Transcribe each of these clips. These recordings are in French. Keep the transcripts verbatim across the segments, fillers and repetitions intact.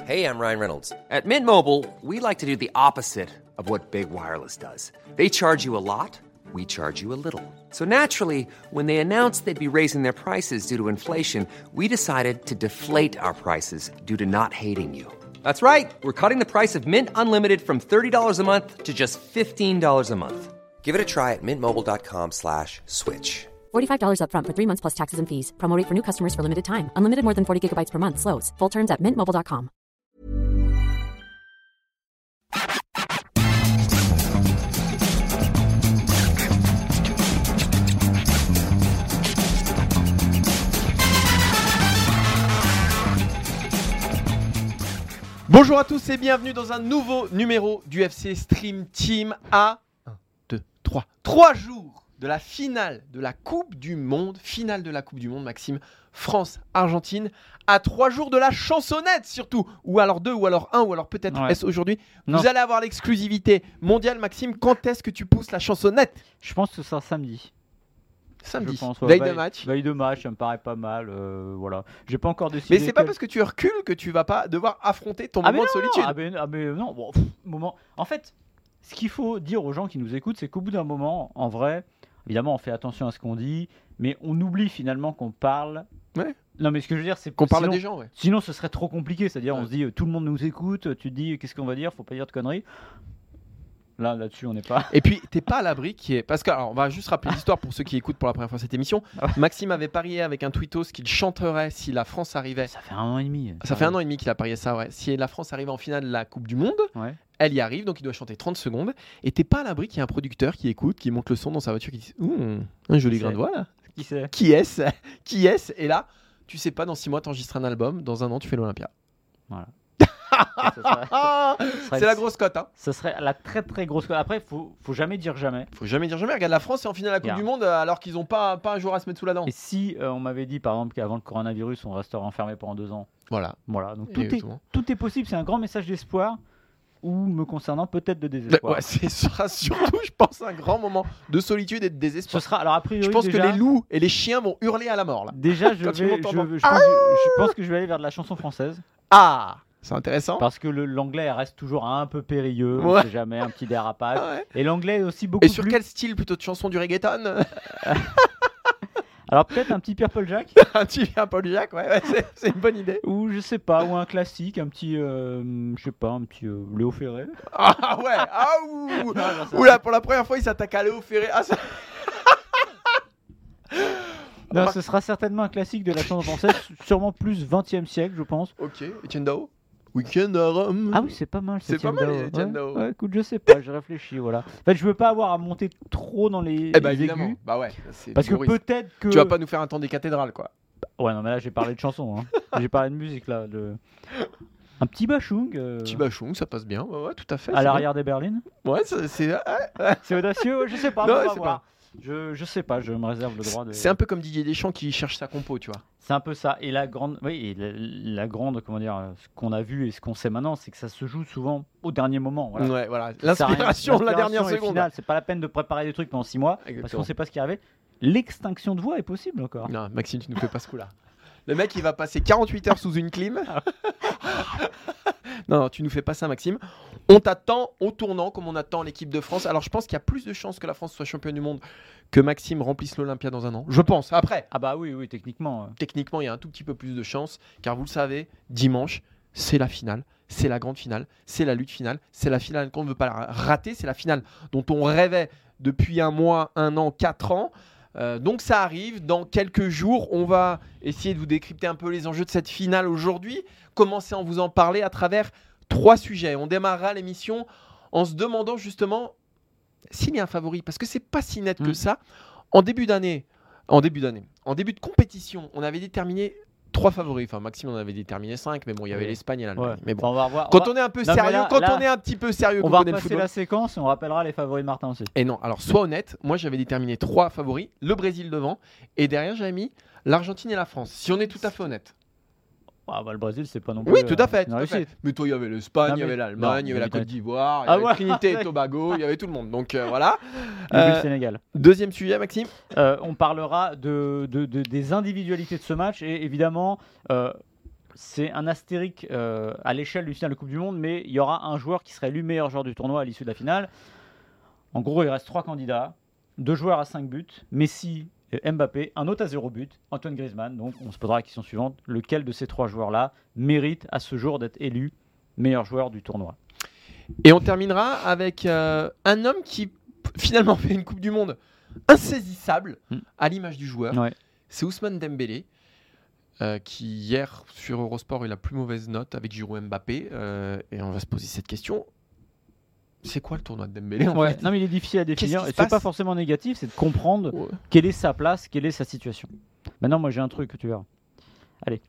Hey, I'm Ryan Reynolds. At Mint Mobile, we like to do the opposite of what Big Wireless does. They charge you a lot, we charge you a little. So naturally, when they announced they'd be raising their prices due to inflation, we decided to deflate our prices due to not hating you. That's right. We're cutting the price of Mint Unlimited from thirty dollars a month to just fifteen dollars a month. Give it a try at mintmobile.com slash switch. forty-five dollars up front for three months plus taxes and fees. Promo rate for new customers for limited time. Unlimited more than forty gigabytes per month. Slows full terms at mint mobile dot com. Bonjour à tous et bienvenue dans un nouveau numéro du F C Stream Team à un, deux, trois, trois jours de la finale de la Coupe du Monde. Finale de la Coupe du Monde, Maxime. France-Argentine, à trois jours de la chansonnette surtout. Ou alors deux, ou alors un, ou alors peut-être ouais. est-ce aujourd'hui. Non. Vous allez avoir l'exclusivité mondiale, Maxime. Quand est-ce que tu pousses la chansonnette ? Je pense que ce sera samedi. Samedi, Je pense, ouais. veille veille de match. Veille de match, ça me paraît pas mal. Euh, voilà. J'ai pas encore décidé. Mais c'est quel... pas parce que tu recules que tu vas pas devoir affronter ton ah moment non, de solitude. Non, ah, mais, ah mais non, bon, pff, moment. En fait, ce qu'il faut dire aux gens qui nous écoutent, c'est qu'au bout d'un moment, en vrai, évidemment, on fait attention à ce qu'on dit, mais on oublie finalement qu'on parle. Ouais. Non, mais ce que je veux dire, c'est qu'on parle sinon, à des gens, ouais. Sinon, ce serait trop compliqué. C'est-à-dire, ouais. on se dit, tout le monde nous écoute. Tu te dis, qu'est-ce qu'on va dire ? Faut pas dire de conneries. Là, là-dessus, on n'est pas. Et puis, t'es pas à l'abri qui est. Parce que, alors, on va juste rappeler l'histoire pour ceux qui écoutent pour la première fois cette émission. Ah ouais. Maxime avait parié avec un tweetos qu'il chanterait si la France arrivait. Ça fait un an et demi. Ça fait un an et demi qu'il a parié ça, ouais. Si la France arrivait en finale de la Coupe du Monde, Ouais. elle y arrive, donc il doit chanter trente secondes. Et t'es pas à l'abri qu'il y ait un producteur qui écoute, qui monte le son dans sa voiture, qui dit Ouh, un joli Qui grain de c'est voix là. Qui c'est ? Qui est-ce Qui est-ce Et là, tu sais pas, dans six mois, t'enregistres un album, dans un an, tu fais l'Olympia. Voilà. Ça serait, ça serait c'est la grosse cote, hein. Ce serait la très très grosse cote. Après, faut, faut jamais dire jamais. Faut jamais dire jamais. Regarde, la France est en finale de la Coupe Regarde. du Monde alors qu'ils ont pas, pas un jour à se mettre sous la dent. Et si euh, on m'avait dit par exemple qu'avant le coronavirus, on resterait enfermé pendant deux ans. Voilà. Voilà. Donc tout est, Exactement. tout est possible. C'est un grand message d'espoir. Ou me concernant, peut-être de désespoir. Ouais, ce sera surtout, je pense, un grand moment de solitude et de désespoir. Ce sera, alors a priori, Je pense déjà, que les loups et les chiens vont hurler à la mort là. Déjà, je, Quand ils vais, vont je, t'entendre. je, pense, que, je pense que je vais aller vers de la chanson française. Ah, c'est intéressant. Parce que le, l'anglais reste toujours un peu périlleux. Ouais. On sait jamais, un petit dérapage. Ah ouais. Et l'anglais est aussi beaucoup Et sur plus... quel style plutôt de chanson du reggaeton? Alors peut-être un petit Purple Jack. Un petit un Paul Jack, ouais, ouais c'est, c'est une bonne idée. Ou je sais pas, ou un classique, un petit, euh, je sais pas, un petit euh, Léo Ferré. Ah ouais, ah ouh. Non, non, ça Oula, pour la première fois, il s'attaque à Léo Ferré. Ah, ça... Non, ce sera certainement un classique de la chanson française, sûrement plus vingtième siècle, je pense. Ok, Etienne Dao. Weekend à Rome. Ah oui, c'est pas mal. C'est pas Etienne mal, Dao. Etienne Ouais, Dao. ouais, écoute, je sais pas, j'ai réfléchi, voilà. En fait, je veux pas avoir à monter trop dans les, Eh bah les évidemment. aigus, Bah ouais. C'est parce que Boris. peut-être que... Tu vas pas nous faire un temps des cathédrales, quoi. Ouais, non, mais là, j'ai parlé de chansons, hein. J'ai parlé de musique, là. De... Un petit bachung. Euh... Petit bachung, ça passe bien. Ouais, ouais, tout à fait. À c'est l'arrière des berlines. bien. Ouais, c'est. c'est... ouais, ouais. C'est audacieux, ouais, je sais pas. Non, on va c'est voir. Je, je sais pas, je me réserve le droit de. C'est un peu comme Didier Deschamps qui cherche sa compo, tu vois. C'est un peu ça. Et la grande, oui, et la, la grande, comment dire, ce qu'on a vu et ce qu'on sait maintenant, c'est que ça se joue souvent au dernier moment. Voilà. Ouais, voilà. Ça sert à rien. L'inspiration, la dernière L'inspiration est seconde. finale. C'est pas la peine de préparer des trucs pendant six mois parce Exactement. qu'on sait pas ce qui est arrivé. L'extinction de voix est possible encore. Non, Maxime, tu nous fais pas ce coup-là. Le mec, il va passer quarante-huit heures sous une clim. Non, non, tu nous fais pas ça, Maxime. On t'attend au tournant comme on attend l'équipe de France. Alors, je pense qu'il y a plus de chances que la France soit championne du monde que Maxime remplisse l'Olympia dans un an. Je pense. Après, Ah bah oui, oui, techniquement. euh. techniquement, il y a un tout petit peu plus de chances. Car vous le savez, dimanche, c'est la finale. C'est la grande finale. C'est la lutte finale. C'est la finale qu'on ne veut pas la rater. C'est la finale dont on rêvait depuis un mois, un an, quatre ans. Euh, donc ça arrive dans quelques jours. On va essayer de vous décrypter un peu les enjeux de cette finale aujourd'hui. Commencer à vous en parler à travers trois sujets. On démarrera l'émission en se demandant justement s'il y a un favori, parce que c'est pas si net que Mm. ça. En début d'année, en début d'année, en début de compétition, on avait déterminé trois favoris. Enfin, Maxime en avait déterminé cinq, mais bon, il y avait Oui. l'Espagne et l'Allemagne. Ouais. Mais bon, Enfin, on va revoir. quand on, on est un peu Non, mais sérieux, là- quand là, on est un petit peu sérieux, on qu'on va connaît le passer football. la séquence et on rappellera les favoris de Martin aussi. Et non, alors sois honnête, moi j'avais déterminé trois favoris, le Brésil devant, et derrière j'avais mis l'Argentine et la France, si on est tout à fait honnête. Ah bah le Brésil, c'est pas non plus. Oui, tout à euh, fait. une tout à fait. réussite. Mais toi, il y avait l'Espagne, Non, il y mais- avait l'Allemagne, non, il y avait la mais- Côte d'Ivoire, il y Ah avait ouais. Trinité et Tobago, il y avait tout le monde. Donc euh, voilà. Le Euh, but Sénégal. deuxième sujet, Maxime. Euh, on parlera de, de- de- des individualités de ce match et évidemment, euh, c'est un astérique euh, à l'échelle du final de Coupe du Monde, mais il y aura un joueur qui serait élu meilleur joueur du tournoi à l'issue de la finale. En gros, il reste trois candidats, deux joueurs à cinq buts, Messi et Mbappé, un autre à zéro but, Antoine Griezmann. Donc on se posera la question suivante, lequel de ces trois joueurs-là mérite à ce jour d'être élu meilleur joueur du tournoi? Et on terminera avec euh, un homme qui finalement fait une Coupe du Monde insaisissable mm. à l'image du joueur. Ouais. C'est Ousmane Dembélé. Euh, qui hier sur Eurosport est la plus mauvaise note avec Giroud et Mbappé euh, et on va se poser cette question, c'est quoi le tournoi de Dembélé en Ouais. fait Non mais il est difficile à définir Qu'est-ce qui et se c'est passe pas forcément négatif, c'est de comprendre Ouais. quelle est sa place, quelle est sa situation. Maintenant moi j'ai un truc que tu verras. Allez.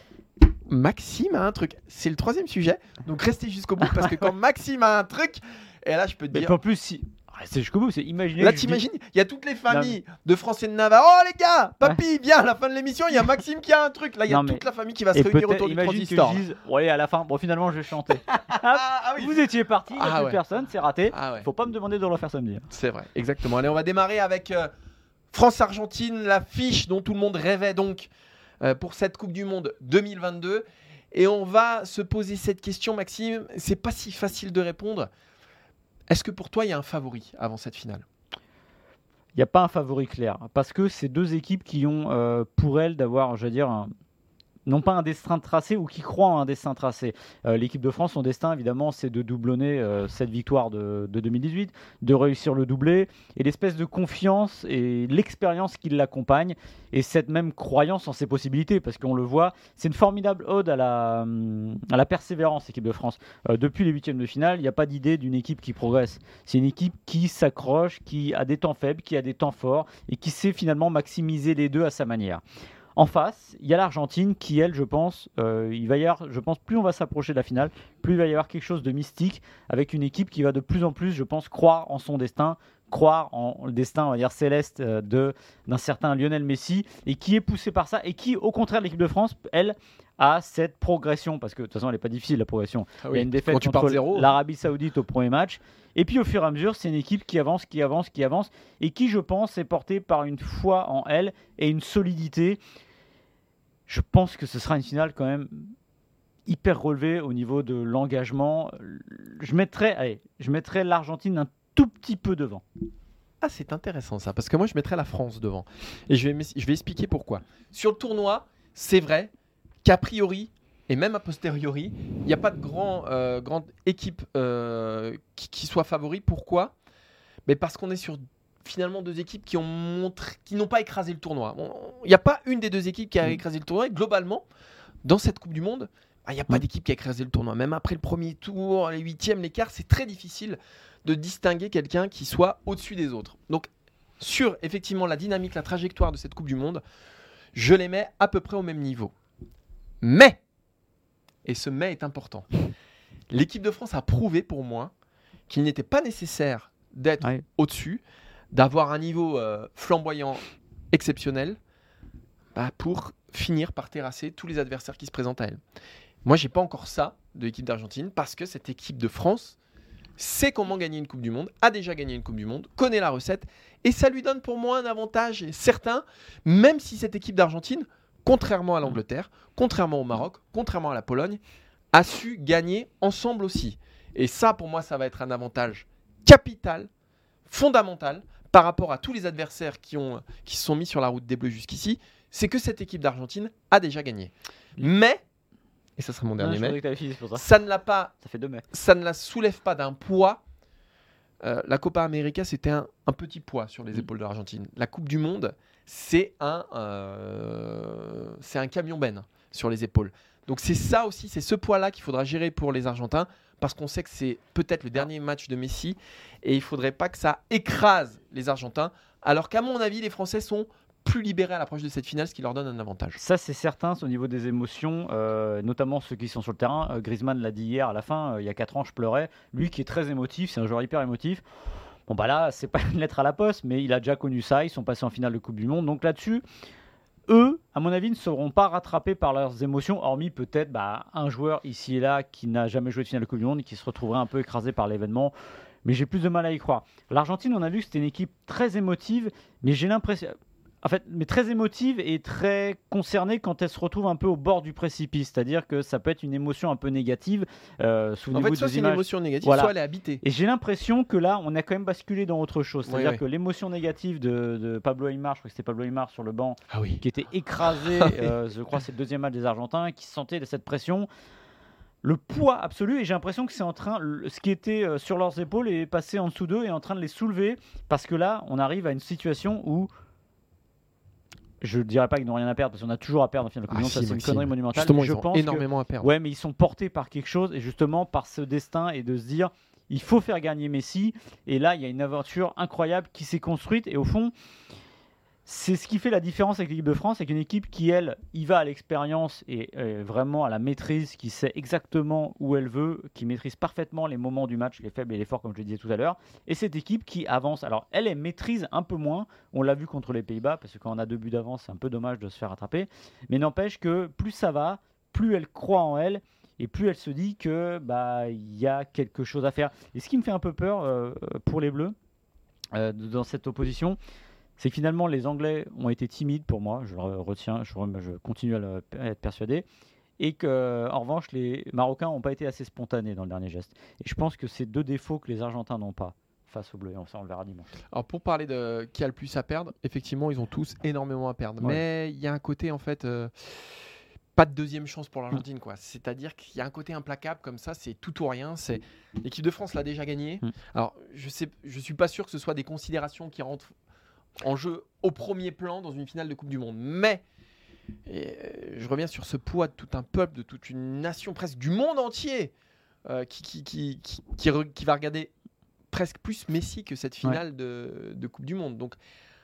Maxime a un truc, c'est le troisième sujet, donc restez jusqu'au bout parce que quand Maxime a un truc, et là je peux te Mais dire, en plus si restez jusqu'au bout, c'est imaginer. là que je dis- t'imagines, il y a toutes les familles de Français de Navarre, oh les gars, papy viens à la fin de l'émission, il y a Maxime qui a un truc, là il y a Non, mais- toute la famille qui va se Et réunir peut-être autour du imagine que transistor. je dise, ouais à la fin, bon finalement je vais chanter. Ah, ah oui. Vous étiez parti, il n'y a Ah plus ouais. personne, c'est raté. Ah ouais. Faut pas me demander de le refaire samedi. C'est vrai, exactement. Allez, on va démarrer avec euh, France-Argentine, l'affiche dont tout le monde rêvait donc euh, pour cette Coupe du Monde deux mille vingt-deux. Et on va se poser cette question, Maxime. C'est pas si facile de répondre. Est-ce que pour toi, il y a un favori avant cette finale? Il n'y a pas un favori clair, parce que c'est deux équipes qui ont euh, pour elles d'avoir, je veux dire, un- non pas un destin tracé ou qui croient en un destin tracé. Euh, l'équipe de France, son destin, évidemment, c'est de doublonner euh, cette victoire de, de deux mille dix-huit, de réussir le doublé, et l'espèce de confiance et l'expérience qui l'accompagne, et cette même croyance en ses possibilités, parce qu'on le voit, c'est une formidable ode à la, hum, à la persévérance, l'équipe de France. Euh, depuis les huitièmes de finale, il n'y a pas d'idée d'une équipe qui progresse. C'est une équipe qui s'accroche, qui a des temps faibles, qui a des temps forts, et qui sait finalement maximiser les deux à sa manière. En face, il y a l'Argentine qui, elle, je pense, euh, il va y avoir, je pense, plus on va s'approcher de la finale, plus il va y avoir quelque chose de mystique avec une équipe qui va de plus en plus, je pense, croire en son destin, croire en le destin, on va dire, céleste euh, de, d'un certain Lionel Messi et qui est poussé par ça et qui, au contraire de l'équipe de France, elle, a cette progression, parce que de toute façon, elle n'est pas difficile, la progression. Ah Il y a une défaite Quand tu pars contre de zéro. l'Arabie Saoudite au premier match. Et puis au fur et à mesure, c'est une équipe qui avance, qui avance, qui avance et qui, je pense, est portée par une foi en elle et une solidité. Je pense que ce sera une finale quand même hyper relevée au niveau de l'engagement. Je mettrais, allez, je mettrais l'Argentine un tout petit peu devant. Ah, c'est intéressant ça, parce que moi je mettrais la France devant. Et je vais, m'es- je vais expliquer pourquoi. Sur le tournoi, c'est vrai qu'a priori, et même a posteriori, il n'y a pas de grand, euh, grande équipe euh, qui, qui soit favori. Pourquoi? Mais parce qu'on est sur finalement deux équipes qui ont montré, qui n'ont pas écrasé le tournoi. On- Il n'y a pas une des deux équipes qui a Mm. écrasé le tournoi. Et globalement, dans cette Coupe du Monde, bah, il n'y a pas Mm. d'équipe qui a écrasé le tournoi. Même après le premier tour, les huitièmes, les quarts, c'est très difficile de distinguer quelqu'un qui soit au-dessus des autres. Donc, sur effectivement la dynamique, la trajectoire de cette Coupe du Monde, je les mets à peu près au même niveau. Mais, et ce mais est important, l'équipe de France a prouvé pour moi qu'il n'était pas nécessaire d'être Ouais. au-dessus, d'avoir un niveau euh, flamboyant, exceptionnel, bah, pour finir par terrasser tous les adversaires qui se présentent à elle. Moi, j'ai pas encore ça de l'équipe d'Argentine parce que cette équipe de France sait comment gagner une Coupe du Monde, a déjà gagné une Coupe du Monde, connaît la recette et ça lui donne pour moi un avantage certain, même si cette équipe d'Argentine, contrairement à l'Angleterre, contrairement au Maroc, contrairement à la Pologne, a su gagner ensemble aussi. Et ça, pour moi, ça va être un avantage capital, fondamental, par rapport à tous les adversaires qui, ont, qui se sont mis sur la route des Bleus jusqu'ici, c'est que cette équipe d'Argentine a déjà gagné. Mais, et ça sera mon Non, dernier je mais, pensais que t'avais fini, c'est pour ça. ça ne l'a pas, Ça fait deux mai. ça ne la soulève pas d'un poids. Euh, la Copa América, c'était un, un petit poids sur les Mm. épaules de l'Argentine. La Coupe du Monde, c'est un, euh, c'est un camion-ben sur les épaules. Donc c'est ça aussi, c'est ce poids-là qu'il faudra gérer pour les Argentins, parce qu'on sait que c'est peut-être le dernier match de Messi, et il ne faudrait pas que ça écrase les Argentins, alors qu'à mon avis, les Français sont plus libérés à l'approche de cette finale, ce qui leur donne un avantage. Ça, c'est certain, c'est au niveau des émotions, euh, notamment ceux qui sont sur le terrain. Euh, Griezmann l'a dit hier à la fin, euh, il y a quatre ans, je pleurais. Lui qui est très émotif, c'est un joueur hyper émotif. Bon, bah là, c'est pas une lettre à la poste, mais il a déjà connu ça. Ils sont passés en finale de Coupe du Monde. Donc là-dessus, eux, à mon avis, ne seront pas rattrapés par leurs émotions, hormis peut-être bah, un joueur ici et là qui n'a jamais joué de finale de Coupe du Monde et qui se retrouverait un peu écrasé par l'événement. Mais j'ai plus de mal à y croire. L'Argentine, on a vu que c'était une équipe très émotive, mais j'ai l'impression. En fait, mais très émotive et très concernée quand elle se retrouve un peu au bord du précipice. C'est-à-dire que ça peut être une émotion un peu négative. Euh, En souvenez-vous fait, des soit c'est une images. émotion négative, Voilà. soit elle est habitée. Et j'ai l'impression que là, on a quand même basculé dans autre chose. C'est-à-dire Oui, oui. que l'émotion négative de, de Pablo Aimar, je crois que c'était Pablo Aimar sur le banc, Ah oui. qui était écrasé, Ah oui. euh, je crois que c'est le deuxième match des Argentins, qui sentait cette pression. Le poids absolu, et j'ai l'impression que c'est en train, le- ce qui était euh, sur leurs épaules est passé en dessous d'eux et est en train de les soulever, parce que là, on arrive à une situation où, je ne dirais pas qu'ils n'ont rien à perdre, parce qu'on a toujours à perdre en finale de Coupe Ah du Monde, si, ça c'est une Maxime. connerie monumentale. Justement, mais je ils ont pense que- énormément à perdre. Ouais, mais ils sont portés par quelque chose, et justement par ce destin, et de se dire, il faut faire gagner Messi, et là, il y a une aventure incroyable qui s'est construite, et au fond, c'est ce qui fait la différence avec l'équipe de France, avec une équipe qui, elle, y va à l'expérience et euh, vraiment à la maîtrise, qui sait exactement où elle veut, qui maîtrise parfaitement les moments du match, les faibles et les forts, comme je le disais tout à l'heure. Et cette équipe qui avance, alors elle, elle maîtrise un peu moins, on l'a vu contre les Pays-Bas, parce que quand on a deux buts d'avance, c'est un peu dommage de se faire rattraper, mais n'empêche que plus ça va, plus elle croit en elle, et plus elle se dit que bah il y a quelque chose à faire. Et ce qui me fait un peu peur euh, pour les Bleus, euh, dans cette opposition, c'est que finalement les Anglais ont été timides pour moi, je le retiens, je, je continue à, le, à être persuadé, et que en revanche les Marocains n'ont pas été assez spontanés dans le dernier geste. Et je pense que c'est deux défauts que les Argentins n'ont pas face aux Bleus, et ça on le verra dimanche. Alors pour parler de qui a le plus à perdre, effectivement ils ont tous énormément à perdre. Ouais. Mais il y a un côté en fait, euh, pas de deuxième chance pour l'Argentine quoi. C'est-à-dire qu'il y a un côté implacable comme ça, c'est tout ou rien. C'est l'équipe de France l'a déjà gagné. Mm. Alors je sais, je suis pas sûr que ce soit des considérations qui rentrent en jeu au premier plan dans une finale de Coupe du Monde. Mais et, euh, je reviens sur ce poids de tout un peuple, de toute une nation, presque du monde entier, euh, qui, qui, qui, qui, qui, re- qui va regarder presque plus Messi que cette finale de, de Coupe du Monde. Donc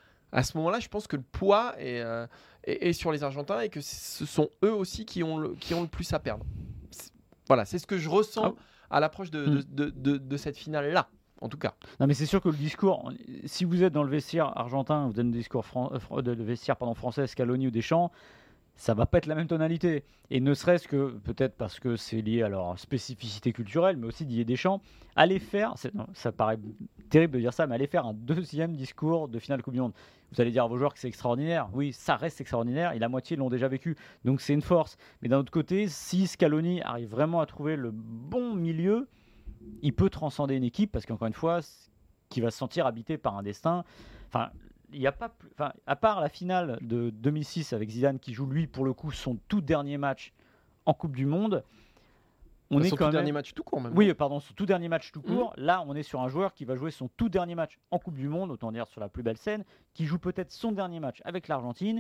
à ce moment-là, je pense que le poids est, euh, est, est sur les Argentins et que ce sont eux aussi qui ont le, qui ont le plus à perdre. C'est- voilà, c'est ce que je ressens à l'approche de, de, de, de, de cette finale-là, en tout cas. Non mais c'est sûr que le discours, si vous êtes dans le vestiaire argentin, vous êtes dans le discours fran- euh, de le vestiaire pardon, français, Scaloni ou Deschamps, ça va pas être la même tonalité. Et ne serait-ce que, peut-être parce que c'est lié à leur spécificité culturelle, mais aussi Didier Deschamps, aller faire, c'est- non, ça paraît terrible de dire ça, mais aller faire un deuxième discours de finale Coupe du Monde. Vous allez dire à vos joueurs que c'est extraordinaire. Oui, ça reste extraordinaire, et la moitié l'ont déjà vécu. Donc c'est une force. Mais d'un autre côté, si Scaloni arrive vraiment à trouver le bon milieu, il peut transcender une équipe, parce qu'encore une fois, c- qui va se sentir habité par un destin. Enfin, il y a pas plus, enfin, à part la finale de deux mille six avec Zidane qui joue lui pour le coup son tout dernier match en Coupe du Monde, on Bah, est son quand tout même. dernier match tout court même. Oui, pardon, son tout dernier match tout court. Là, on est sur un joueur qui va jouer son tout dernier match en Coupe du Monde, autant dire sur la plus belle scène, qui joue peut-être son dernier match avec l'Argentine,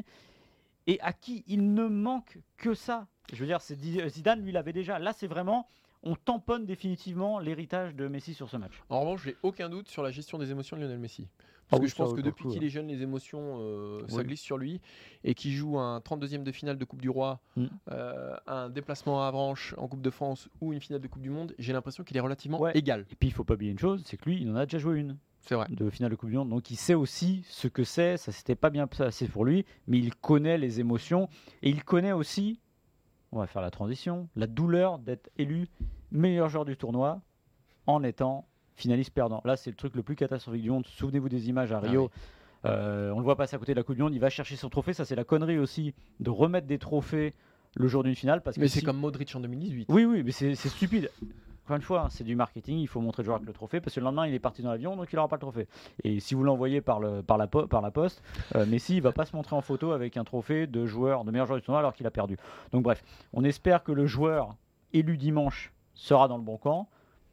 et à qui il ne manque que ça. Je veux dire, c'est Di- Zidane lui l'avait déjà. Là, c'est vraiment, on tamponne définitivement l'héritage de Messi sur ce match. En revanche, j'ai aucun doute sur la gestion des émotions de Lionel Messi. Ah Parce oui, que je ça, pense oui, que pour le depuis coup, qu'il ouais. est jeune, les émotions, euh, ça Oui. glisse sur lui. Et qu'il joue un trente-deuxième de finale de Coupe du Roi, Mm. euh, un déplacement à Avranches en Coupe de France ou une finale de Coupe du Monde, j'ai l'impression qu'il est relativement Ouais. égal. Et puis, il faut pas oublier une chose, c'est que lui, il en a déjà joué une C'est vrai. de finale de Coupe du Monde, donc il sait aussi ce que c'est. Ça s'était pas bien passé pour lui, mais il connaît les émotions, et il connaît aussi, on va faire la transition, la douleur d'être élu meilleur joueur du tournoi en étant finaliste perdant. Là, c'est le truc le plus catastrophique du monde. Souvenez-vous des images à Rio. Euh, on le voit passer à côté de la Coupe du Monde. Il va chercher son trophée. Ça, c'est la connerie aussi de remettre des trophées le jour d'une finale. Parce Mais que c'est si- comme Modric en deux mille dix-huit. Oui, oui, mais c'est c'est stupide. Encore une fois, hein, c'est du marketing. Il faut montrer le joueur avec le trophée parce que le lendemain, il est parti dans l'avion, donc il n'aura pas le trophée. Et si vous l'envoyez par, le, par, la, po- par la poste, euh, Messi, il va pas se montrer en photo avec un trophée de joueur, de meilleur joueur du tournoi alors qu'il a perdu. Donc bref, on espère que le joueur élu dimanche sera dans le bon camp.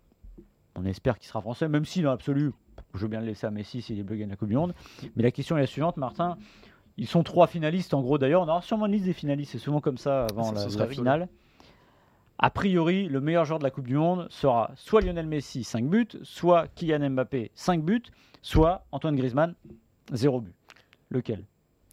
On espère qu'il sera français, même si dans l'absolu, je veux bien le laisser à Messi si les Bleus gagnent la Coupe du Monde. Mais la question est la suivante, Martin. Ils sont trois finalistes en gros d'ailleurs. On aura sûrement une liste des finalistes, c'est souvent comme ça avant Ça, la, ce la serait rigolo. finale. A priori, le meilleur joueur de la Coupe du Monde sera soit Lionel Messi, cinq buts, soit Kylian Mbappé, cinq buts, soit Antoine Griezmann, zéro but. Lequel?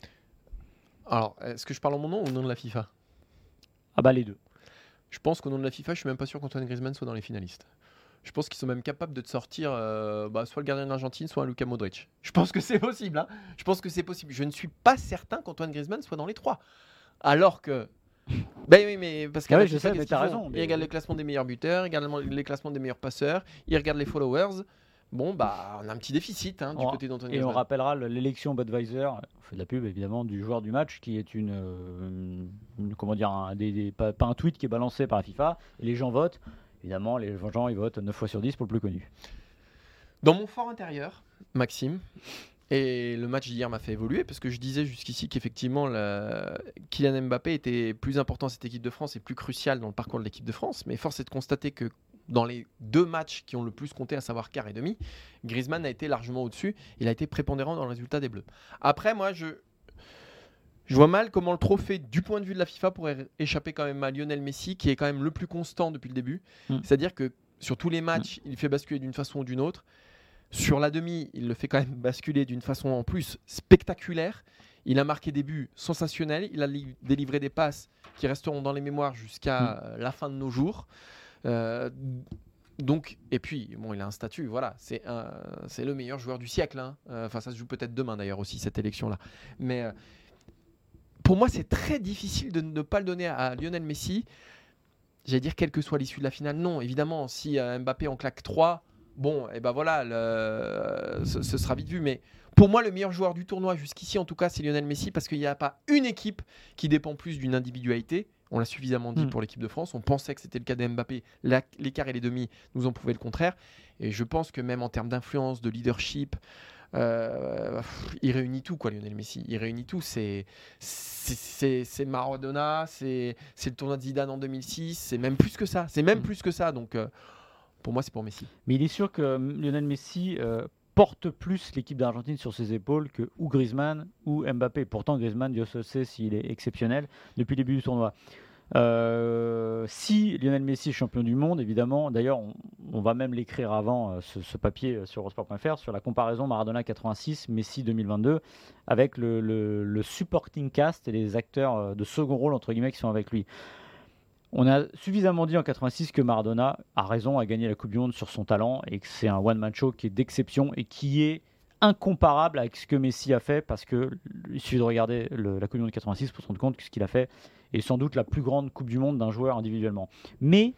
Alors, est-ce que je parle en mon nom ou au nom de la FIFA? Ah bah les deux. Je pense qu'au nom de la FIFA, je suis même pas sûr qu'Antoine Griezmann soit dans les finalistes. Je pense qu'ils sont même capables de te sortir euh, bah, soit le gardien de l'Argentine, soit un Luka Modric. Je pense que c'est possible. Hein. Je pense que c'est possible. Je ne suis pas certain qu'Antoine Griezmann soit dans les trois. Alors que. Ben oui, mais parce que Ah oui, je sais, mais t'as raison, Ils mais- regardent le classement des meilleurs buteurs, ils regardent les classements des meilleurs passeurs, ils regardent les followers. Bon, bah, on a un petit déficit hein, du On- côté d'Antoine Et on Griezmann. rappellera le- l'élection Budweiser, on fait de la pub évidemment, du joueur du match, qui est une, euh, une- une- comment dire, un, des, des- pas, pas un tweet qui est balancé par la FIFA, et les gens votent. Évidemment, les gens ils votent neuf fois sur dix pour le plus connu. Dans mon fort intérieur, Maxime, et le match d'hier m'a fait évoluer parce que je disais jusqu'ici qu'effectivement la- Kylian Mbappé était plus important à cette équipe de France et plus crucial dans le parcours de l'équipe de France. Mais force est de constater que dans les deux matchs qui ont le plus compté, à savoir quart et demi, Griezmann a été largement au-dessus. Il a été prépondérant dans le résultat des Bleus. Après, moi, je, je vois mal comment le trophée, du point de vue de la FIFA, pourrait échapper quand même à Lionel Messi, qui est quand même le plus constant depuis le début. Mm. C'est-à-dire que sur tous les matchs, il fait basculer d'une façon ou d'une autre. Sur la demi, il le fait quand même basculer d'une façon en plus spectaculaire. Il a marqué des buts sensationnels. Il a li- délivré des passes qui resteront dans les mémoires jusqu'à euh, la fin de nos jours. Euh, donc, et puis, bon, il a un statut, voilà, c'est, un- c'est le meilleur joueur du siècle. hein. Euh, Enfin, ça se joue peut-être demain d'ailleurs aussi, cette élection-là. Mais euh, pour moi, c'est très difficile de ne pas le donner à Lionel Messi. J'allais dire, quelle que soit l'issue de la finale. Non, évidemment, si euh, Mbappé en claque trois, bon, et ben voilà, le- ce, ce sera vite vu. Mais pour moi, le meilleur joueur du tournoi jusqu'ici, en tout cas, c'est Lionel Messi parce qu'il n'y a pas une équipe qui dépend plus d'une individualité. On l'a suffisamment dit Mm. pour l'équipe de France. On pensait que c'était le cas de Mbappé. La- l'écart et les demi nous ont prouvé le contraire. Et je pense que même en termes d'influence, de leadership, euh, pff, il réunit tout, quoi, Lionel Messi. Il réunit tout. C'est, c'est, c'est, c'est Maradona, c'est, c'est le tournoi de Zidane en deux mille six. C'est même plus que ça. C'est même Mm. plus que ça. Donc, euh, pour moi, c'est pour Messi. Mais il est sûr que euh, Lionel Messi euh, porte plus l'équipe d'Argentine sur ses épaules que ou Griezmann ou Mbappé. Pourtant, Griezmann, Dieu seul sait s'il est exceptionnel depuis le début du tournoi. Euh, si Lionel Messi est champion du monde, évidemment, d'ailleurs, on, on va même l'écrire avant euh, ce, ce papier euh, sur eurosport point f r sur la comparaison Maradona quatre-vingt-six, Messi deux mille vingt-deux, avec le, le- le supporting cast et les acteurs euh, de second rôle, entre guillemets, qui sont avec lui. On a suffisamment dit en quatre-vingt-six que Maradona a raison à gagner la Coupe du Monde sur son talent et que c'est un one-man show qui est d'exception et qui est incomparable avec ce que Messi a fait, parce que il suffit de regarder le- la Coupe du Monde quatre-vingt-six pour se rendre compte que ce qu'il a fait est sans doute la plus grande Coupe du Monde d'un joueur individuellement. Mais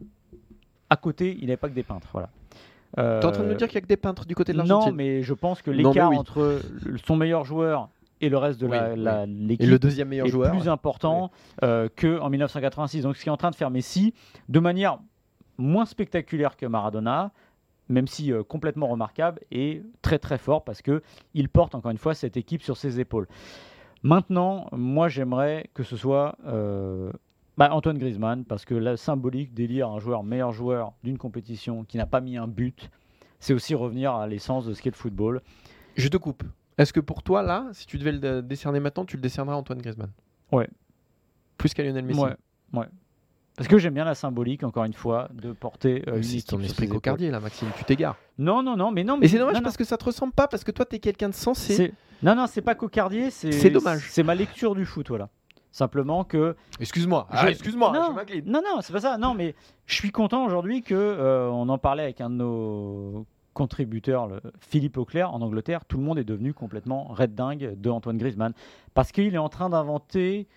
à côté, il n'avait pas que des peintres. Voilà. Euh, T'es en train de nous dire qu'il n'y a que des peintres du côté de non, l'Argentine? mais je pense que Non, l'écart mais oui. entre son meilleur joueur et le reste de la, Oui, la- Et l'équipe le deuxième meilleur est joueur. plus important euh, qu'en mille neuf cent quatre-vingt-six. Donc ce qui est en train de faire Messi, de manière moins spectaculaire que Maradona, même si euh, complètement remarquable, et très très fort parce qu'il porte encore une fois cette équipe sur ses épaules. Maintenant, moi j'aimerais que ce soit euh, bah, Antoine Griezmann, parce que la symbolique d'élire un joueur meilleur joueur d'une compétition qui n'a pas mis un but, c'est aussi revenir à l'essence de ce qu'est le football. Je te coupe. Est-ce que pour toi, là, si tu devais le décerner maintenant, tu le décerneras à Antoine Griezmann? Ouais. Plus qu'à Lionel Messi? Ouais, ouais. Parce que j'aime bien la symbolique, encore une fois, de porter euh, une C'est équipe ton sur esprit ses épaules. cocardier, là, Maxime. Tu t'égares. Non, non, non, mais non. Mais Et c'est dommage non, parce non. que ça te ressemble pas, parce que toi, t'es quelqu'un de sensé. C'est- Non, non, c'est pas cocardier, c'est. C'est dommage. C'est ma lecture du foot, voilà. Simplement que. Excuse-moi. Je- Ah, excuse-moi, non, je m'incline. non, non, c'est pas ça. Non, mais je suis content aujourd'hui que euh, on en parlait avec un de nos contributeurs, le Philippe Auclair, en Angleterre. Tout le monde est devenu complètement red dingue de Antoine Griezmann parce qu'il est en train d'inventer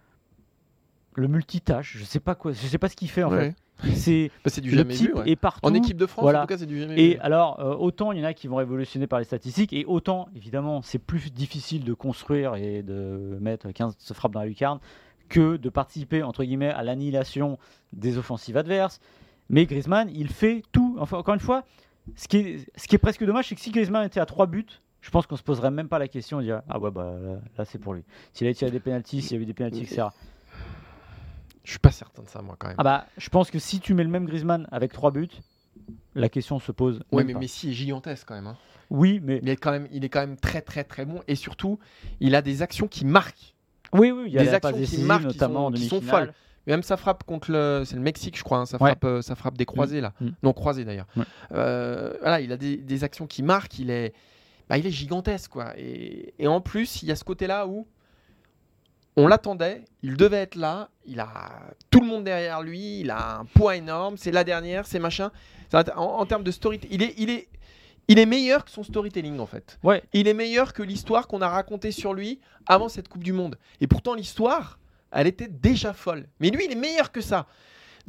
le multitâche. Je sais pas quoi, je sais pas ce qu'il fait en Ouais. fait. C'est Bah, c'est du le jamais type vu. ouais. est partout. En équipe de France, voilà. en tout cas, c'est du jamais Et vu. alors, euh, autant il y en a qui vont révolutionner par les statistiques, et autant, évidemment, c'est plus difficile de construire et de mettre quinze frappes dans la lucarne que de participer, entre guillemets, à l'annihilation des offensives adverses. Mais Griezmann, il fait tout. Enfin, encore une fois, ce qui est, ce qui est presque dommage, c'est que si Griezmann était à trois buts, je pense qu'on se poserait même pas la question de dire ah ouais, bah là, là, c'est pour lui. S'il a tiré des pénaltys, s'il y a eu des pénaltys, et cetera. Je suis pas certain de ça, moi, quand même. Ah bah, je pense que si tu mets le même Griezmann avec trois buts, la question se pose. Ouais, même mais pas. Messi est gigantesque quand même. hein. Oui, mais Il est quand même, il est quand même très, très, très bon. Et surtout, il a des actions qui marquent. oui, oui, il y a Des la actions passe qui décisive, marquent, qui notamment sont- en qui sont demi-finale. folles. Même sa frappe contre le, c'est le Mexique, je crois. hein, sa Ouais. frappe, euh, sa frappe des croisés là. Mm. Non, croisés d'ailleurs. Ouais. Euh, voilà, il a des, des actions qui marquent. Il est, bah, il est gigantesque quoi. Et, et en plus, il y a ce côté-là où on l'attendait, il devait être là. Il a tout le monde derrière lui. Il a un poids énorme. C'est la dernière, c'est machin. Ça va être- En, en termes de story, il est, il est, il est meilleur que son storytelling en fait. Ouais, Il est meilleur que l'histoire qu'on a racontée sur lui avant cette Coupe du Monde. Et pourtant, l'histoire, elle était déjà folle. Mais lui, il est meilleur que ça.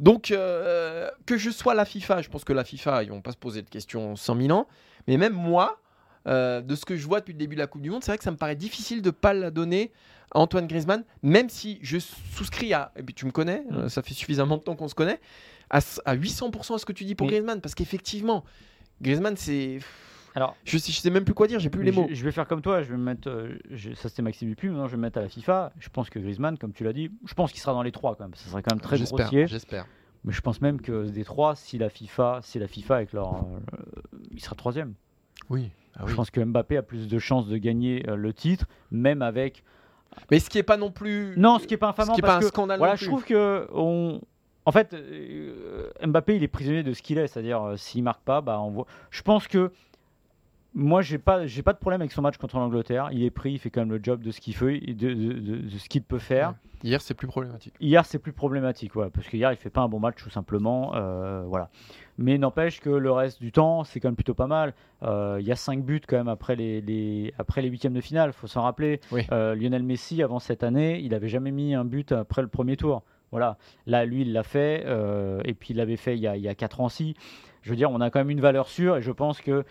Donc, euh, que je sois la FIFA, je pense que la FIFA, ils vont pas se poser de questions cent mille ans. Mais même moi, euh, de ce que je vois depuis le début de la Coupe du Monde, c'est vrai que ça me paraît difficile de ne pas la donner à Antoine Griezmann, même si je souscris à, et puis tu me connais, euh, ça fait suffisamment de temps qu'on se connaît, à, à huit cents pour cent à ce que tu dis pour Oui. Griezmann, parce qu'effectivement, Griezmann, c'est... Alors, Je sais, je sais même plus quoi dire, j'ai plus les mots. Je, je vais faire comme toi, je vais me mettre, euh, je- ça c'était Maxime Dupuis, maintenant je vais me mettre à la FIFA. Je pense que Griezmann, comme tu l'as dit, je pense qu'il sera dans les trois quand même. Ça serait quand même très J'espère, grossier. j'espère. Mais je pense même que des trois, si la FIFA, si la FIFA avec leur, euh, il sera troisième. Oui. Ah Je oui. pense que Mbappé a plus de chances de gagner euh, le titre, même avec. Mais ce qui est pas non plus... Non, ce qui est pas infamant, Ce qui est parce pas un que scandale voilà, non je plus. trouve que on. En fait, euh, Mbappé, il est prisonnier de ce qu'il est, c'est-à-dire euh, s'il marque pas, bah on voit. Je pense que moi, j'ai pas, j'ai pas de problème avec son match contre l'Angleterre. Il est pris, il fait quand même le job de ce qu'il fait, de, de, de- de ce qu'il peut faire. Ouais. Hier, c'est plus problématique. Hier, c'est plus problématique, ouais, parce qu'hier, il fait pas un bon match tout simplement, euh, voilà. Mais n'empêche que le reste du temps, c'est quand même plutôt pas mal. Euh, Il y a cinq buts quand même après les, les après les huitièmes de finale, faut s'en rappeler. Oui. Euh, Lionel Messi, avant cette année, il avait jamais mis un but après le premier tour. Voilà. Là, lui, il l'a fait, euh, et puis il l'avait fait il y a, il y a quatre ans-ci. Je veux dire, on a quand même une valeur sûre, et je pense que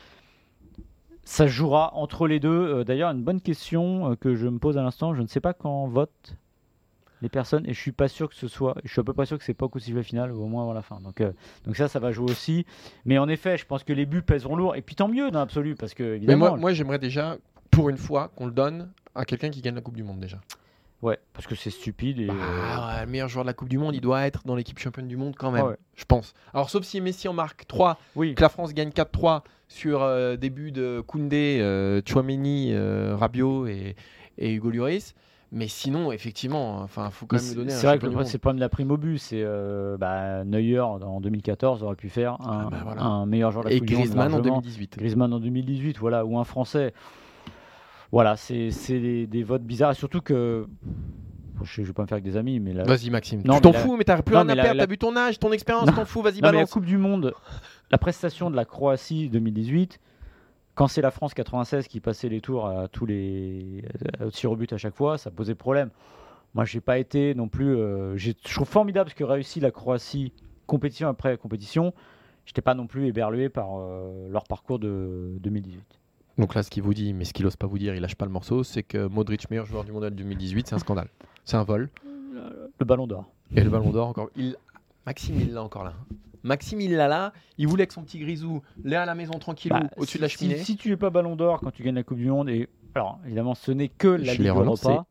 ça se jouera entre les deux. Euh, D'ailleurs, une bonne question euh, que je me pose à l'instant, je ne sais pas quand on vote les personnes, et je suis pas sûr que ce soit, je suis à peu près sûr que c'est pas au coup de sifflet final ou au moins avant la fin. Donc, euh, donc ça, ça va jouer aussi. Mais en effet, je pense que les buts pèseront lourd, et puis tant mieux dans l'absolu, parce que Mais évidemment, moi, moi j'aimerais déjà, pour une fois, qu'on le donne à quelqu'un qui gagne la Coupe du Monde déjà. ouais, parce que c'est stupide. Et, euh, Bah, ouais, le meilleur joueur de la Coupe du Monde, il doit être dans l'équipe championne du monde quand même, Ah ouais. je pense. Alors, sauf si Messi en marque trois, oui, que la France gagne quatre trois sur euh, des buts de Koundé, euh, Tchouaméni, euh, Rabiot et, et Hugo Lloris. Mais sinon, effectivement, enfin, faut quand mais même lui c'est donner un c'est vrai que champion le, du monde. c'est le problème de la prime au but. C'est euh, bah, Neuer en deux mille quatorze aurait pu faire un, Ah bah voilà. un meilleur joueur de la Et Coupe du Monde Griezmann en deux largement. mille dix-huit. Griezmann en deux mille dix-huit, voilà, ou un Français. Voilà, c'est c'est des, des votes bizarres, et surtout que je ne vais pas me faire avec des amis, mais là, Vas-y, Maxime. Non, tu t'en mais la- fous, mais t'as plus Non, rien mais à la- perdre. la- T'as vu ton âge, ton expérience, Non. t'en fous, vas-y, non, mais la balance. Coupe du Monde, la prestation de la Croatie deux mille dix-huit, quand c'est la France quatre-vingt-seize qui passait les tours à tous les au tir au but à chaque fois, ça posait problème. Moi, j'ai pas été non plus. euh, j'ai- je trouve formidable ce que réussit la Croatie compétition après compétition. J'étais pas non plus éberlué par euh, leur parcours de deux mille dix-huit. Donc là, ce qu'il vous dit, mais ce qu'il n'ose pas vous dire, il lâche pas le morceau, c'est que Modric, meilleur joueur du mondial deux mille dix-huit, c'est un scandale. C'est un vol. Le Ballon d'Or. Et le ballon d'or encore. Il... Maxime, il l'a encore là. Maxime, il l'a là. Il voulait que son petit grisou l'ait à la maison tranquillou, Bah, au-dessus si, de la si- cheminée. Si, tu n'es pas Ballon d'Or quand tu gagnes la Coupe du Monde, et alors évidemment, ce n'est que la Je Ligue l'ai relancé. Europa.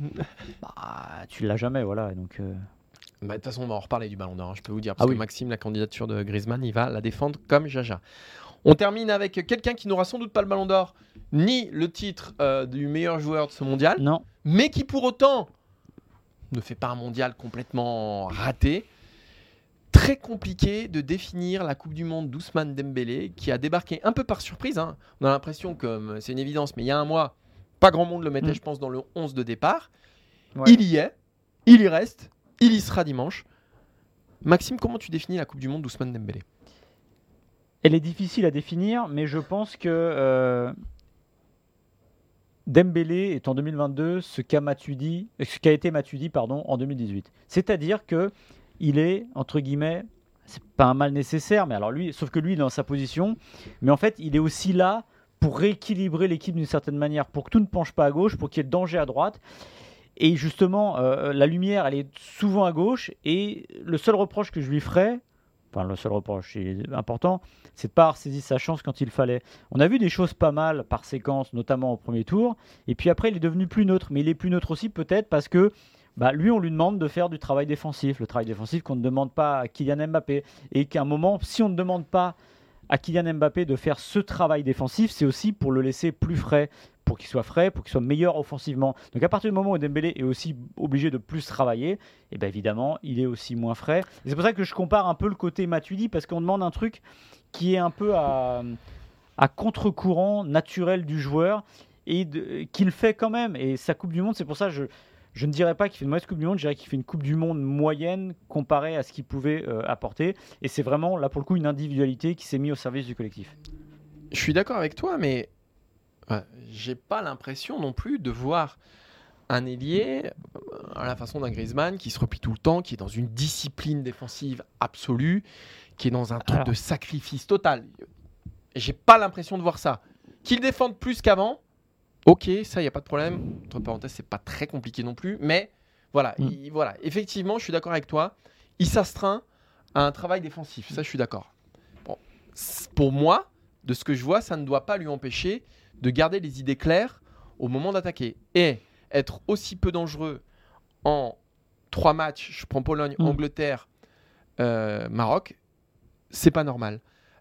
Bah, tu l'as jamais, voilà. Donc. euh, Bah, de toute façon, on va en reparler du ballon d'or, hein, je peux vous dire. Ah Parce que oui. Maxime, la candidature de Griezmann, il va la défendre comme Jaja. On termine avec quelqu'un qui n'aura sans doute pas le ballon d'or, ni le titre euh, du meilleur joueur de ce mondial, Non. mais qui pour autant ne fait pas un mondial complètement raté. Très compliqué de définir la Coupe du Monde d'Ousmane Dembélé, qui a débarqué un peu par surprise, hein. On a l'impression que euh, c'est une évidence, mais il y a un mois, pas grand monde le mettait, Mm. je pense, dans le onze de départ. Ouais. Il y est, il y reste, il y sera dimanche. Maxime, comment tu définis la Coupe du Monde d'Ousmane Dembélé? Elle est difficile à définir, mais je pense que euh, Dembélé est en deux mille vingt-deux ce qu'a Matuidi, ce qu'a été Matuidi pardon, en deux mille dix-huit. C'est-à-dire que il est entre guillemets, c'est pas un mal nécessaire, mais alors lui, sauf que lui il est dans sa position, mais en fait il est aussi là pour rééquilibrer l'équipe d'une certaine manière, pour que tout ne penche pas à gauche, pour qu'il y ait de danger à droite. Et justement, euh, la lumière, elle est souvent à gauche. Et le seul reproche que je lui ferais, enfin le seul reproche c'est important, c'est de ne pas avoir saisi sa chance quand il fallait. On a vu des choses pas mal par séquence, notamment au premier tour. Et puis après, il est devenu plus neutre. Mais il est plus neutre aussi peut-être parce que bah, lui, on lui demande de faire du travail défensif. Le travail défensif qu'on ne demande pas à Kylian Mbappé. Et qu'à un moment, si on ne demande pas à Kylian Mbappé de faire ce travail défensif, c'est aussi pour le laisser plus frais, pour qu'il soit frais, pour qu'il soit meilleur offensivement. Donc à partir du moment où Dembélé est aussi obligé de plus travailler, et bien évidemment, il est aussi moins frais. Et c'est pour ça que je compare un peu le côté Matuidi, parce qu'on demande un truc qui est un peu à, à contre-courant naturel du joueur, et de, qu'il fait quand même. Et sa Coupe du Monde, c'est pour ça que je... Je ne dirais pas qu'il fait une mauvaise Coupe du Monde, je dirais qu'il fait une Coupe du Monde moyenne comparée à ce qu'il pouvait euh, apporter. Et c'est vraiment, là pour le coup, une individualité qui s'est mise au service du collectif. Je suis d'accord avec toi, mais ouais, j'ai pas l'impression non plus de voir un ailier à la façon d'un Griezmann qui se replie tout le temps, qui est dans une discipline défensive absolue, qui est dans un truc Alors. de sacrifice total. Et j'ai pas l'impression de voir ça. Qu'il défende plus qu'avant, ok, ça, il n'y a pas de problème. Entre parenthèses, c'est pas très compliqué non plus. Mais voilà, Mm. il- voilà. Effectivement, je suis d'accord avec toi. Il s'astreint à un travail défensif. Ça, je suis d'accord. Bon, c- pour moi, de ce que je vois, ça ne doit pas lui empêcher de garder les idées claires au moment d'attaquer. Et être aussi peu dangereux en trois matchs, je prends Pologne, Mm. Angleterre, euh, Maroc, c'est pas normal.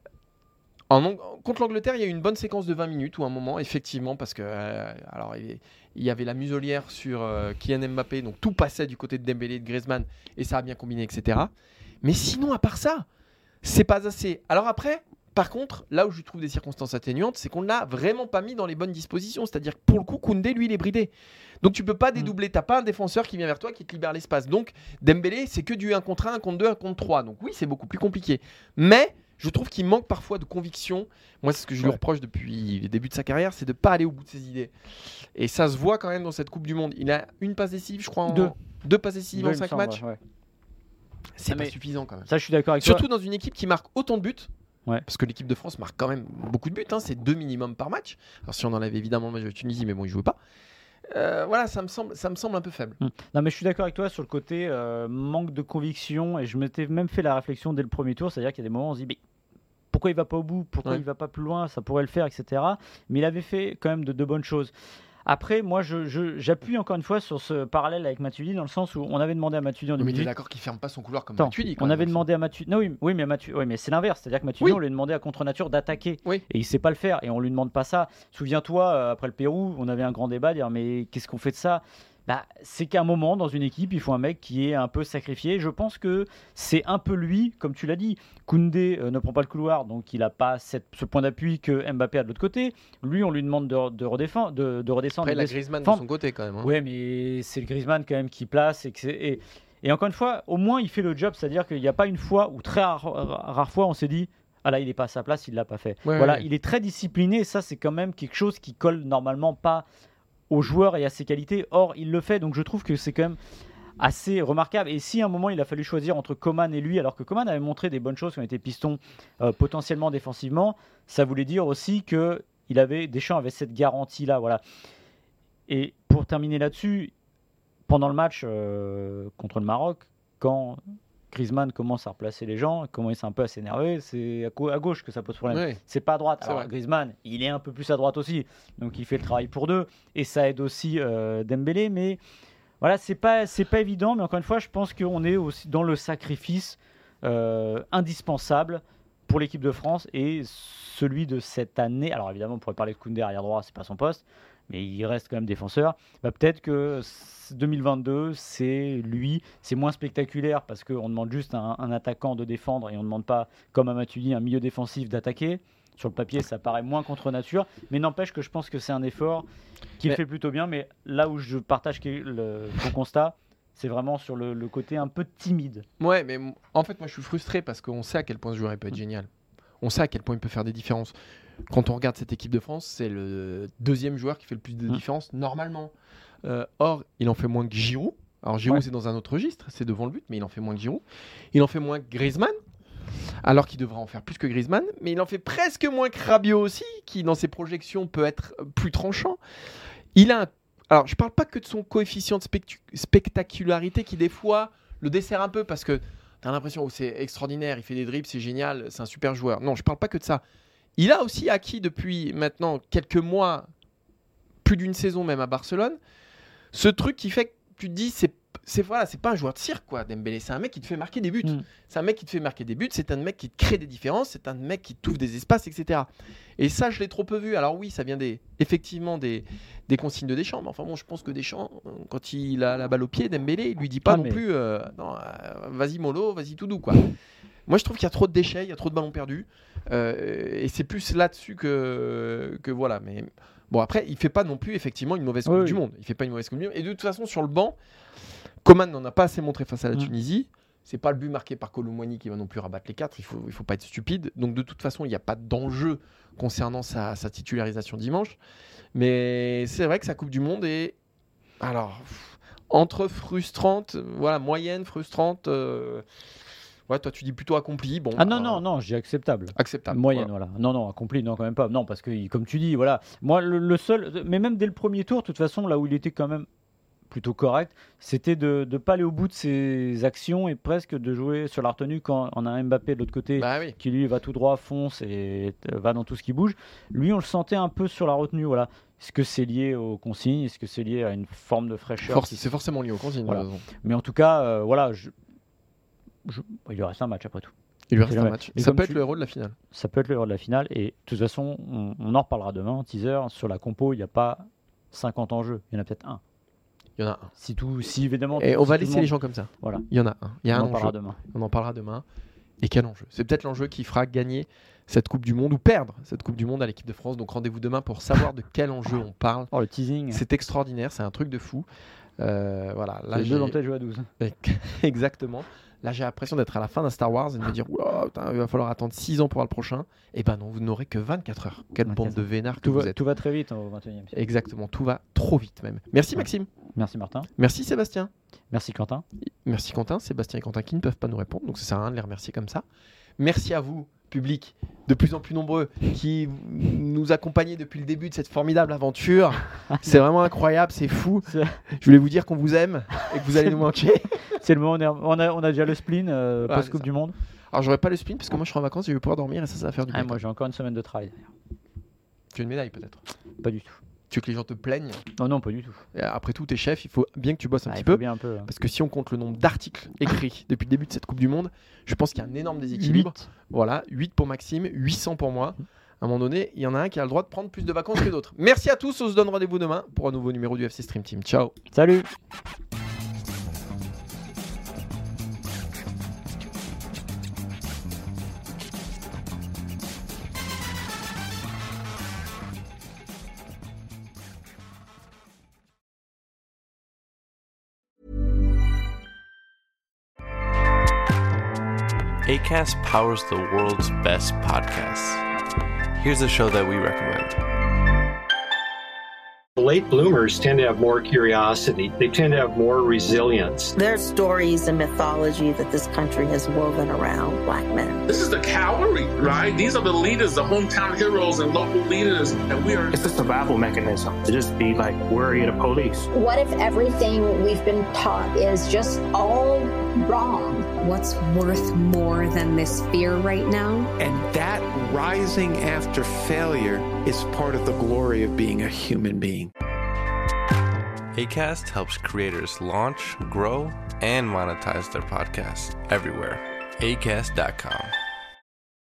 En Ang- contre l'Angleterre, il y a eu une bonne séquence de vingt minutes ou un moment, effectivement, parce que euh, alors il, il y avait la muselière sur euh, Kylian Mbappé, donc tout passait du côté de Dembélé et de Griezmann, et ça a bien combiné, et cetera. Mais sinon, à part ça, c'est pas assez. Alors après, par contre, là où je trouve des circonstances atténuantes, c'est qu'on ne l'a vraiment pas mis dans les bonnes dispositions. C'est-à-dire que pour le coup, Koundé, lui, il est bridé. Donc tu peux pas dédoubler. T'as pas un défenseur qui vient vers toi qui te libère l'espace. Donc Dembélé, c'est que du un contre un, un contre deux, un contre trois. Donc oui, c'est beaucoup plus compliqué. Mais je trouve qu'il manque parfois de conviction. Moi, c'est ce que je lui Ouais. reproche depuis les débuts de sa carrière, c'est de pas aller au bout de ses idées. Et ça se voit quand même dans cette Coupe du Monde. Il a une passe décisive, je crois, en... Deux. deux passes décisives Deux, en il me cinq semble, matchs. ouais. C'est Ah, pas mais- suffisant quand même. Ça, je suis d'accord avec Surtout toi. dans une équipe qui marque autant de buts. Ouais. Parce que l'équipe de France marque quand même beaucoup de buts. Hein, c'est deux minimum par match. Alors si on enlève évidemment le match de Tunisie, mais bon, ils ne jouaient pas. Euh, voilà, ça me, semble, ça me semble un peu faible. Mm. Non, mais je suis d'accord avec toi sur le côté euh, manque de conviction. Et je m'étais même fait la réflexion dès le premier tour. C'est-à-dire qu'il y a des moments où on se dit, mais pourquoi il va pas au bout, pourquoi Ouais. il va pas plus loin, ça pourrait le faire, et cetera. Mais il avait fait quand même de, de bonnes choses. Après, moi, je, je- j'appuie encore une fois sur ce parallèle avec Matuidi, dans le sens où on avait demandé à Matuidi en Mais tu es deux mille dix-huit. d'accord qu'il ferme pas son couloir comme Attends, Matuidi quand on même, avait Maxime. demandé à Matuidi. Non, oui, oui, mais Matu- oui, mais c'est l'inverse. C'est-à-dire que Matuidi, Oui. on lui a demandé à contre-nature d'attaquer. Oui. Et il sait pas le faire. Et on lui demande pas ça. Souviens-toi, euh, après le Pérou, on avait un grand débat, dire mais qu'est-ce qu'on fait de ça? Bah, c'est qu'à un moment, dans une équipe, il faut un mec qui est un peu sacrifié. Je pense que c'est un peu lui, comme tu l'as dit. Koundé euh, ne prend pas le couloir, donc il n'a pas cette- ce point d'appui que Mbappé a de l'autre côté. Lui, on lui demande de, de, redéfend- de, de redescendre. Après, de il a des- Griezmann de Enfin, son côté quand même. hein. Ouais, mais c'est le Griezmann quand même qui place. Et, que c'est- et, et encore une fois, au moins, il fait le job. C'est-à-dire qu'il n'y a pas une fois, ou très rare, rare fois, on s'est dit ah là, il n'est pas à sa place, il ne l'a pas fait. Ouais, voilà, ouais. il est très discipliné. Et ça, c'est quand même quelque chose qui colle normalement pas aux joueurs et à ses qualités. Or, il le fait. Donc, je trouve que c'est quand même assez remarquable. Et si à un moment, il a fallu choisir entre Coman et lui, alors que Coman avait montré des bonnes choses quand il était piston euh, potentiellement défensivement, ça voulait dire aussi que il avait, Deschamps avait cette garantie-là. Voilà. Et pour terminer là-dessus, pendant le match euh, contre le Maroc, quand Griezmann commence à replacer les gens, commence un peu à s'énerver, c'est à, gau- à gauche que ça pose problème. Ouais. C'est pas à droite. C'est Alors vrai. Griezmann, il est un peu plus à droite aussi, donc il fait le travail pour deux, et ça aide aussi euh, Dembélé. Mais voilà, c'est pas c'est pas évident. Mais encore une fois, je pense qu'on est aussi dans le sacrifice euh, indispensable pour l'équipe de France et celui de cette année. Alors évidemment, on pourrait parler de Koundé arrière droit, c'est pas son poste, mais il reste quand même défenseur. Bah, peut-être que deux mille vingt-deux, c'est lui, c'est moins spectaculaire parce qu'on demande juste à un, un attaquant de défendre et on ne demande pas, comme à Matuidi, un milieu défensif d'attaquer. Sur le papier, ça paraît moins contre nature, mais n'empêche que je pense que c'est un effort qu'il Mais- fait plutôt bien. Mais là où je partage le, ton constat, c'est vraiment sur le, le côté un peu timide. Ouais, mais m- en fait, moi, je suis frustré parce qu'on sait à quel point ce joueur il peut être génial. On sait à quel point il peut faire des différences. Quand on regarde cette équipe de France, c'est le deuxième joueur qui fait le plus de Mm. différences normalement. Euh, or, il en fait moins que Giroud. Alors, Giroud, Ouais. c'est dans un autre registre, c'est devant le but, mais il en fait moins que Giroud. Il en fait moins que Griezmann, alors qu'il devrait en faire plus que Griezmann. Mais il en fait presque moins que Rabiot aussi, qui, dans ses projections, peut être plus tranchant. Il a un... Alors, je parle pas que de son coefficient de spectu- spectacularité qui, des fois, le dessert un peu parce que tu as l'impression que c'est extraordinaire, il fait des dribbles, c'est génial, c'est un super joueur. Non, je parle pas que de ça. Il a aussi acquis depuis maintenant quelques mois, plus d'une saison même à Barcelone, ce truc qui fait que tu te dis, c'est c'est voilà, c'est pas un joueur de cirque quoi, Dembélé, c'est un mec qui te fait marquer des buts. Mm. C'est un mec qui te fait marquer des buts, c'est un mec qui te crée des différences, c'est un mec qui t'ouvre des espaces, et cetera. Et ça, je l'ai trop peu vu. Alors oui, ça vient des, effectivement des, des consignes de Deschamps, mais enfin bon, je pense que Deschamps, quand il a la balle au pied, Dembélé, il lui dit pas Ah, non mais- plus, euh, non, euh, vas-y mollo, vas-y tout doux quoi. Moi, je trouve qu'il y a trop de déchets, il y a trop de ballons perdus, euh, et c'est plus là-dessus que, que voilà. Mais bon, après, il fait pas non plus effectivement une mauvaise Coupe Oui, du oui. Monde. Il fait pas une mauvaise Coupe du Monde. Et de toute façon, sur le banc, Coman n'en a pas assez montré face à la Mm. Tunisie. C'est pas le but marqué par Colomboigny qui va non plus rabattre les quatre. Il faut, il faut pas être stupide. Donc de toute façon, il n'y a pas d'enjeu concernant sa, sa titularisation dimanche. Mais c'est vrai que sa Coupe du Monde est Alors, pff, entre frustrante, voilà, moyenne, frustrante. Euh... Ouais, toi, tu dis plutôt accompli. Bon, Ah non, bah, non, non, j'ai acceptable. Acceptable. Moyenne, voilà. voilà. Non, non, accompli, non, quand même pas. Non, parce que, comme tu dis, voilà. Moi, le, le seul. Mais même dès le premier tour, de toute façon, là où il était quand même plutôt correct, c'était de ne pas aller au bout de ses actions et presque de jouer sur la retenue quand on a un Mbappé de l'autre côté Bah oui. qui, lui, va tout droit, fonce et euh, va dans tout ce qui bouge. Lui, on le sentait un peu sur la retenue, voilà. Est-ce que c'est lié aux consignes? Est-ce que c'est lié à une forme de fraîcheur? Force, c'est forcément lié aux consignes. Voilà. de toute façon. Mais en tout cas, euh, voilà. Je... Je... Il lui reste un match après tout. Il lui reste C'est un jamais- match. Et Ça comme peut tu- être le héros de la finale. Ça peut être le héros de la finale. Et de toute façon, on, on en reparlera demain, teaser. Sur la compo, il n'y a pas cinquante en jeu. Il y en a peut-être un. Il y en a un. Si, tout, si évidemment. Et si on va tout le laisser monde- les gens comme ça. Voilà. Il y en a un. Il y a On un en parlera enjeu. demain. On en parlera demain. Et quel enjeu? C'est peut-être l'enjeu qui fera gagner cette Coupe du Monde ou perdre cette Coupe du Monde à l'équipe de France. Donc rendez-vous demain pour savoir de quel enjeu on parle. Oh, le teasing. C'est extraordinaire, c'est un truc de fou. Euh, voilà, là Les j'ai... deux dans le jeu à douze. Exactement. Là j'ai l'impression d'être à la fin d'un Star Wars et de me dire oula, putain, il va falloir attendre six ans pour voir le prochain. Et ben non, vous n'aurez que vingt-quatre heures. Quelle bande vingt-quatre de vénards que Tout vous va, êtes. tout va très vite au vingt et unième siècle. Exactement, tout va trop vite même. Merci Maxime. Merci Martin. Merci Sébastien. Merci Quentin. Merci Quentin, Sébastien et Quentin qui ne peuvent pas nous répondre, donc ça sert à rien de les remercier comme ça. Merci à vous, public, de plus en plus nombreux, qui nous accompagnez depuis le début de cette formidable aventure. C'est vraiment incroyable, c'est fou. C'est- Je voulais vous dire qu'on vous aime et que vous allez nous manquer. C'est le moment. On, est- on a, on a déjà le spleen euh, Ouais, post-Coupe c'est ça. du Monde. Alors j'aurais pas le spin parce que moi je serai en vacances et je vais pouvoir dormir et ça, ça va faire du Ah, bien. moi, j'ai encore une semaine de travail. Tu as une médaille peut-être. Pas du tout. Tu veux que les gens te plaignent. Non, non, pas du tout. Et après tout, t'es chef, il faut bien que tu bosses un Ah, petit il faut peu. bien un peu. hein. Parce que si on compte le nombre d'articles écrits depuis le début de cette Coupe du Monde, je pense qu'il y a un énorme déséquilibre. Huit. Voilà, huit pour Maxime, huit cents pour moi. À un moment donné, il y en a un qui a le droit de prendre plus de vacances que d'autres. Merci à tous, on se donne rendez-vous demain pour un nouveau numéro du F C Stream Team. Ciao. Salut. Acast powers the world's best podcasts. Here's a show that we recommend. Late bloomers tend to have more curiosity. They tend to have more resilience. There's stories and mythology that this country has woven around black men. This is the cavalry, right? These are the leaders, the hometown heroes and local leaders, and we are. It's a survival mechanism to just be like worried of police. What if everything we've been taught is just all wrong? What's worth more than this fear right now? And that rising after failure is part of the glory of being a human being. Acast helps creators launch, grow, and monetize their podcasts everywhere. acast dot com.